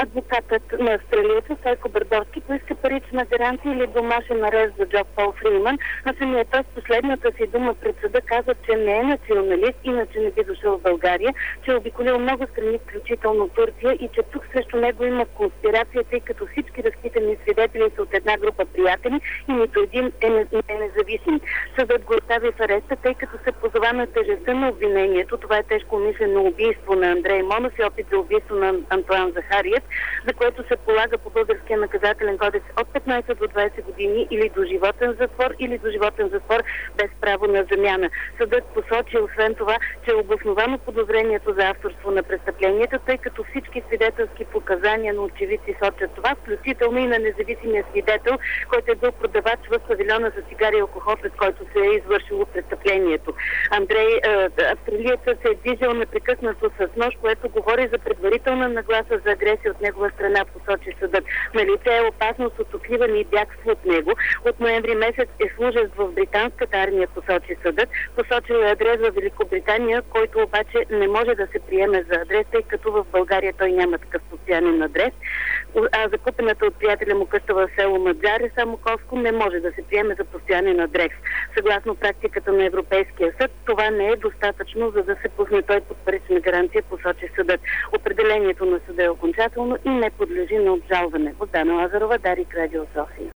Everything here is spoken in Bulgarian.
Адвокатът на австралиеца Стойко Бърдовски поиска парична гаранция или домашен арест за Джок Пол Фриман, а самият той с последната си дума пред съда каза, че не е националист, иначе не би дошъл в България, че е обиколил много страни, включително Турция, и че тук срещу него има конспирация, тъй като всички разпитани свидетели са от една група приятели и нито един е независим. Съдът го остави в ареста, тъй като се позова на тежестта на обвинението. Това е тежко умишлено убийство на Андрей Монов и опит за убийство на Антоан Захариев, за което се полага по българския наказателен кодекс от 15 до 20 години или доживотен затвор, или доживотен затвор без право на замяна. Съдът посочи освен това, че е обосновано подозрението за авторство на престъплението, тъй като всички свидетелски показания на очевидци сочат това, включително и на независимия свидетел, който е бил продавач в павилиона за цигари и алкохол, пред който се е извършило престъплението. Австралиецът се е движил непрекъснато с нож, което говори за предварителна нагласа за агресия от негова страна, посочи съдът. Налице е опасност от укриване и бягство от него. От ноември месец е служещ в британската армия, посочи съдът. Посочил е адрес в Великобритания, който обаче не може да се приеме за адрес, тъй като в България той няма такъв постоянен адрес. А закупената от приятеля му къща в село Маджаре, Самоковско, не може да се приеме за постоянен адрес. Съгласно практиката на Европейския съд, това не е достатъчно, за да се пусне той под парична гаранция, посочи съдът. Определението на съда е окончателно и не подлежи на обжалване. Богдана Лазарова, Дарик, Радио София.